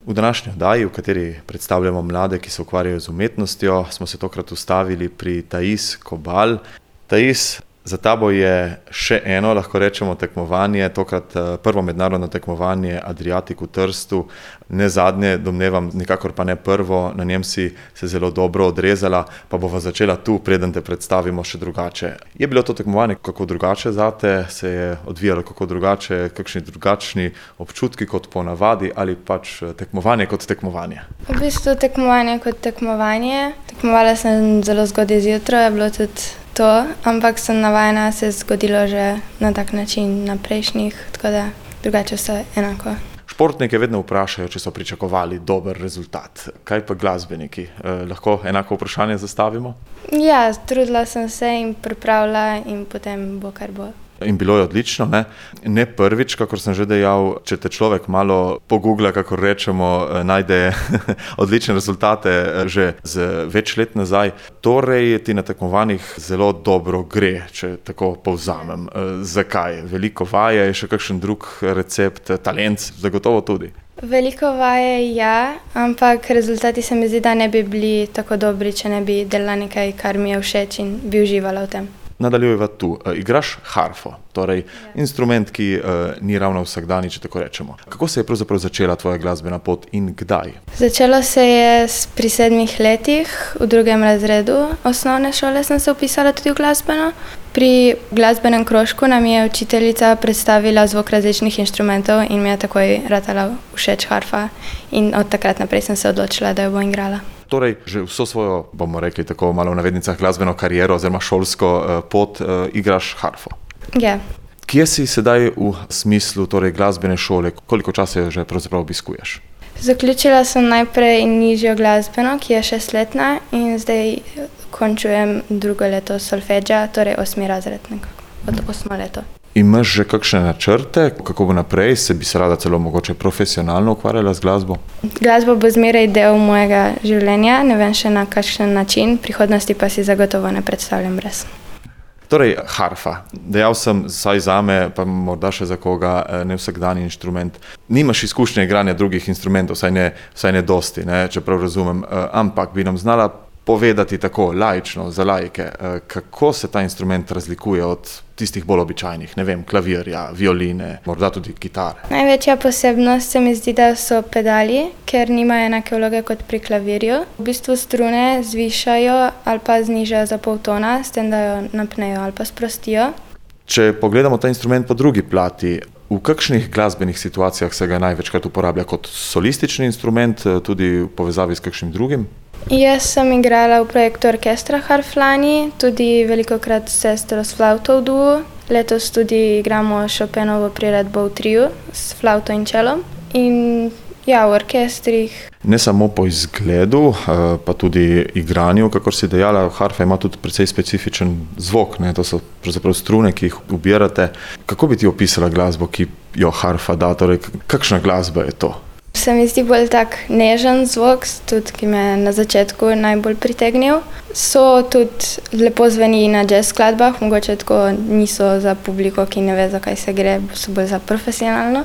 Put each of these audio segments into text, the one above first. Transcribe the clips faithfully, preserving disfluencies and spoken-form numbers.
V današnji oddaji, v kateri predstavljamo mlade, ki se ukvarjajo z umetnostjo, smo se tokrat ustavili pri Thais Kobal. Thais, za tabo je še eno, lahko rečemo, tekmovanje, tokrat prvo mednarodno tekmovanje Adriatic v Trstu, ne zadnje, domnevam, nikakor pa ne prvo, na njem si se zelo dobro odrezala, pa bova začela tu, preden te predstavimo še drugače. Je bilo to tekmovanje kako drugače zate, se je odvijalo kako drugače, kakšni drugačni občutki kot po navadi ali pač tekmovanje kot tekmovanje? V bistvu tekmovanje kot tekmovanje, tekmovala sem zelo zgodaj zjutraj, je bilo tudi to, ampak sem navajena, se je zgodilo že na tak način na prejšnjih, tako da drugače vse enako. Športnike vedno vprašajo, če so pričakovali dober rezultat. Kaj pa glasbeniki? Eh, lahko enako vprašanje zastavimo? Ja, trudila sem se in pripravila in potem bo kar bo. In bilo je odlično, ne? Ne prvič, kakor sem že dejal, če te človek malo pogoogla, kakor rečemo, najde odlične rezultate že z več let nazaj. Torej ti na tekmovanjih zelo dobro gre, če tako povzamem. Zakaj? Veliko vaje, je še kakšen drug recept, talent, zagotovo tudi. Veliko vaje, ja, ampak rezultati se mi zdi, da ne bi bili tako dobri, če ne bi delala nekaj, kar mi je všeč in bi uživala v tem. Nadaljujeva tu. E, igraš harfo, torej ja. Instrument, ki e, ni ravno vsakdani, če tako rečemo. Kako se je pravzaprav začela tvoja glasbena pot in kdaj? Začelo se je pri sedmih letih, v drugem razredu osnovne šole sem se vpisala tudi v glasbeno. Pri glasbenem krožku nam je učiteljica predstavila zvok različnih inštrumentov in mi je takoj ratala všeč harfa in od takrat naprej sem se odločila, da jo bom igrala. Torej, že vso svojo, bomo rekli tako malo v navednicah, glasbeno kariero oziroma šolsko uh, pot uh, igraš harfo. Ja. Kje si sedaj v smislu torej, glasbene šole? Koliko časa jo že pravzaprav obiskuješ? Zaključila sem najprej nižjo glasbeno, ki je šestletna in zdaj končujem drugo leto solfeggia, torej osmi razred nekako, od osmo leto. Imaš že kakšne načrte, kako bo naprej, se bi se rada celo mogoče profesionalno ukvarjala z glasbo? Glasba bo zmeraj del mojega življenja, ne vem še na kakšen način, prihodnosti pa si zagotovo ne predstavljam brez. Torej, harfa. Dejal sem, saj zame, pa morda še za koga, ne vsakdani inštrument. Nimaš izkušnje igranja drugih instrumentov, saj ne, saj ne dosti, ne, čeprav razumem, ampak bi nam znala povedati tako laično, za laike, kako se ta instrument razlikuje od tistih bolj običajnih, ne vem, klavirja, violine, morda tudi kitare. Največja posebnost se mi zdi, da so pedali, ker nimajo enake vloge kot pri klavirju. V bistvu strune zvišajo ali pa znižajo za pol tona, s tem, da jo napnejo ali pa sprostijo. Če pogledamo ta instrument po drugi plati, v kakšnih glasbenih situacijah se ga največkrat uporablja kot solistični instrument, tudi v povezavi s kakšnim drugim? Jaz sem igrala v projektu Orkestra Harf lani, tudi velikokrat s sestro s flavto v duo. Letos tudi igramo Chopinovo priredbo v triu s flavto in čelom. In ja, v orkestrih. Ne samo po izgledu, pa tudi igranju, kakor si dejala, harfa ima tudi precej specifičen zvok, ne? To so pravzaprav strune, ki jih ubirate. Kako bi ti opisala glasbo, ki jo harfa da, torej kakšna glasba je to? Se mi zdi bolj tak nežen zvok, tudi ki me na začetku najbolj pritegnil. So tudi lepo zveni na jazz skladbah, mogoče tako niso za publiko, ki ne ve, za kaj se gre, so bolj za profesionalno.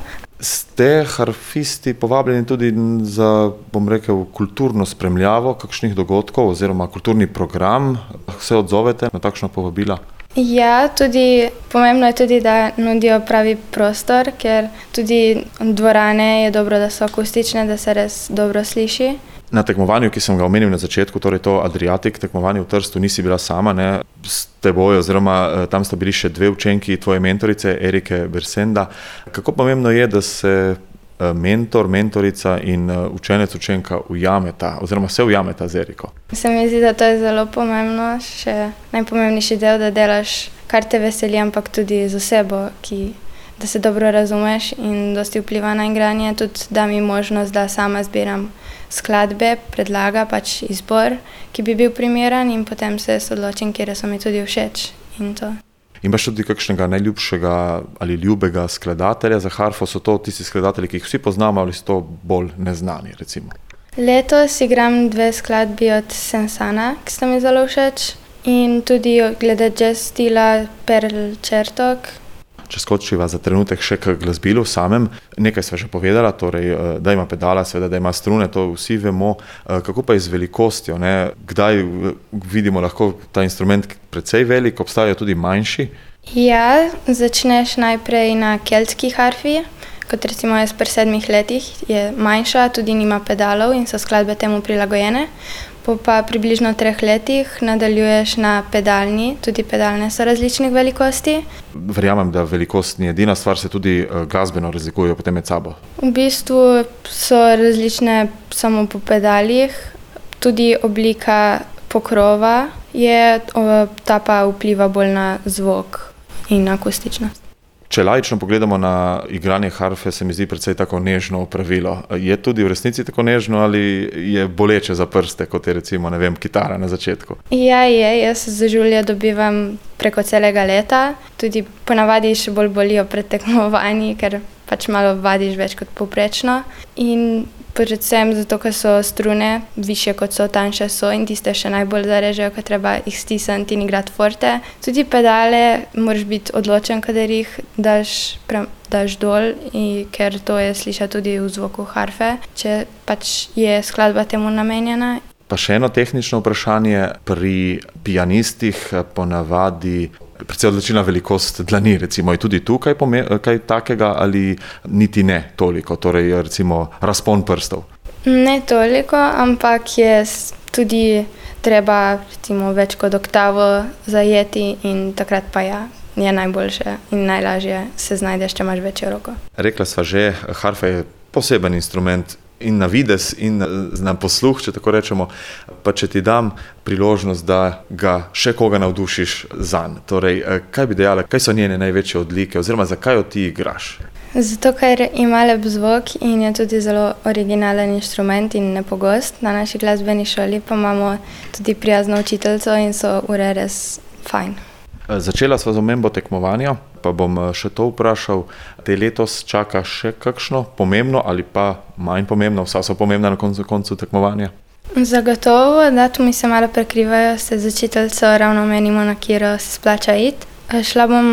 Ste harfisti povabljeni tudi za, bom rekel, kulturno spremljavo kakšnih dogodkov oziroma kulturni program? Se odzovete na takšno povabila? Ja, tudi pomembno je tudi, da nudijo pravi prostor, ker tudi dvorane je dobro, da so akustične, da se res dobro sliši. Na tekmovanju, ki sem ga omenil na začetku, torej to Adriatic, tekmovanje v Trstu, nisi bila sama, ne, s teboj, oziroma tam sta bili še dve učenki tvoje mentorice, Erike Bersenda. Kako pomembno je, da se mentor, mentorica in učenec, učenka ujameta, oziroma se ujameta z Eriko? Se mi zdi, da to je zelo pomembno, še najpomembnejši del, da delaš, kar te veseli, ampak tudi z osebo, ki, da se dobro razumeš in dosti vpliva na igranje, tudi da mi možnost, da sama zbiram skladbe, predlaga pač izbor, ki bi bil primeren in potem se odločim, kjer so mi tudi všeč in to. Imaš tudi kakšnega najljubšega ali ljubega skladatelja za harfo? So to tisti skladatelji, ki jih vsi poznamo, ali so to bolj neznani, recimo? Letos igram dve skladbi od Sensana, ki sta mi zelo všeč, in tudi glede jazz stila Perl Čertok. če skočiva za trenutek še k glasbilu samem. Nekaj sva že povedala, torej, da ima pedala, seveda, da ima strune, to vsi vemo. Kako pa je z velikostjo, ne? Kdaj vidimo lahko ta instrument precej velik, obstajajo tudi manjši? Ja, začneš najprej na keltski harfi, kot recimo jaz pri sedmih letih, je manjša, tudi nima pedalov in so skladbe temu prilagojene. Po pa približno treh letih nadaljuješ na pedalni, tudi pedalne so različnih velikosti. Verjamem, da velikost ni edina stvar, se tudi glasbeno razlikujejo potem med sabo. V bistvu so različne samo po pedalih, tudi oblika pokrova je, ta pa vpliva bolj na zvok in akustičnost. Če laično pogledamo na igranje harfe, se mi zdi precej tako nežno opravilo. Je tudi v resnici tako nežno ali je boleče za prste, kot je recimo, ne vem, kitara na začetku? Ja, je. Jaz za žulje dobivam preko celega leta. Tudi ponavadi še bolj bolijo pred tekmovanji, ker pač malo vadiš več kot povprečno. In predvsem zato, ker so strune višje kot so, tanjše so in tiste še najbolj zarežejo, ker treba jih stisniti in igrati forte. Tudi pedale moraš biti odločen, kadar jih daš, pre, daš dol, in, ker to je slišati tudi v zvoku harfe, če pač je skladba temu namenjena. Pa še eno tehnično vprašanje, pri pianistih ponavadi precej odločilna velikost dlani, recimo, je tudi tu kaj, kaj takega ali niti ne toliko, torej recimo razpon prstov? Ne toliko, ampak je tudi treba recimo več kot oktavo zajeti in takrat pa ja, je najboljše in najlažje se znajdeš, če imaš večjo roko. Rekla sva že, harfa je poseben instrument in na vides in na posluh, če tako rečemo, pa če ti dam priložnost, da ga še koga navdušiš zanj. Torej, kaj bi dejala, kaj so njene največje odlike oziroma zakaj jo ti igraš? Zato, ker ima lep zvok in je tudi zelo originalen inštrument in nepogost. Na naši glasbeni šoli pa imamo tudi prijazno učiteljico in so ure res fajn. Začela sva z omembo tekmovanja, pa bom še to vprašal. Te letos čaka še kakšno pomembno ali pa manj pomembno, vsa so pomembna na koncu, koncu tekmovanja? Zagotovo, datumi se malo prekrivajo, se z učiteljico ravno menimo, na katero se splača iti. Šla bom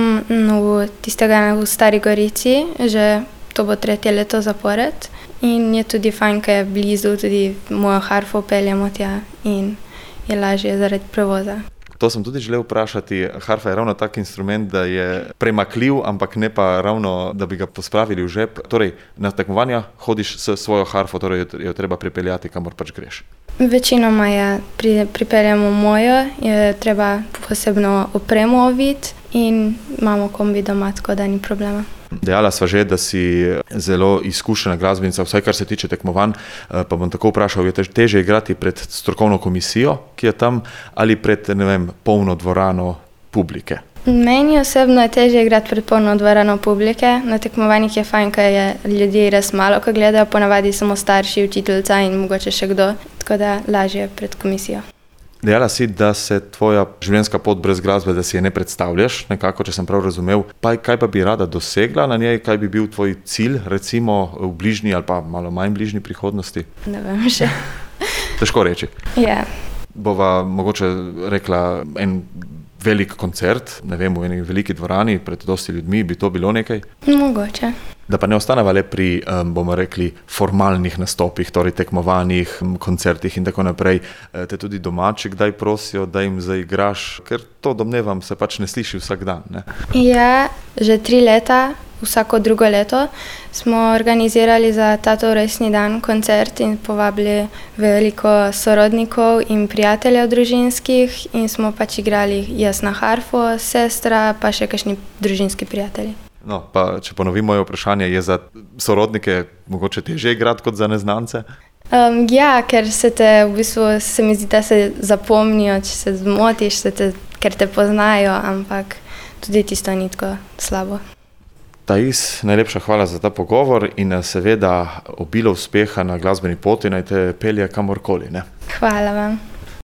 v tistega v Stari Gorici, že to bo tretje leto zapored in je tudi fajn, ker je blizu, tudi mojo harfo peljemo tja in je lažje zaradi prevoza. To sem tudi želel vprašati. Harfa je ravno tak instrument, da je premakljiv, ampak ne pa ravno, da bi ga pospravili v žep. Torej, na tekmovanja hodiš s svojo harfo, torej jo treba pripeljati, kamor pač greš. Večinoma ja, pri, pripeljamo mojo, je treba posebno opremo oviti in imamo kombi doma, tako da ni problema. Dejala sva že, da si zelo izkušena glasbenica, vsaj kar se tiče tekmovanj, pa bom tako vprašal, je težje igrati pred strokovno komisijo, ki je tam, ali pred, ne vem, polno dvorano publike? Meni osebno je težje igrati pred polno dvorano publike. Na tekmovanjih je fajn, ker je ljudi res malo, ko gledajo, ponavadi samo starši, učiteljica in mogoče še kdo, tako da lažje pred komisijo. Dejala si, da se tvoja življenjska pot brez glasbe, da si je ne predstavljaš, nekako, če sem prav razumel. Pa kaj pa bi rada dosegla na njej, kaj bi bil tvoj cilj, recimo v bližnji ali pa malo manj bližnji prihodnosti? Ne vem še. Težko reči. Ja. Bova mogoče rekla en velik koncert, ne vem, v eni veliki dvorani, pred dosti ljudmi, bi to bilo nekaj? Mogoče. Da pa ne ostaneva le pri, bomo rekli, formalnih nastopih, torej tekmovanjih, koncertih in tako naprej. Te tudi domači kdaj prosijo, da jim zaigraš, ker to, domnevam, se pač ne sliši vsak dan, ne? Ja, že tri leta, vsako drugo leto, smo organizirali za tatov rojstni dan koncert in povabili veliko sorodnikov in prijateljev družinskih in smo pač igrali jaz na harfo, sestra, pa še kakšni družinski prijatelji. No, pa če ponovim moje vprašanje, je za sorodnike mogoče težje igrati kot za neznance? Um, ja, ker se te, v bistvu, se mi zdi, da se zapomnijo, če se zmotiš, se te, ker te poznajo, ampak tudi tisto ni tako slabo. Thais, najlepša hvala za ta pogovor in seveda obilo uspeha na glasbeni poti, naj te pelje kamorkoli, ne? Hvala vam.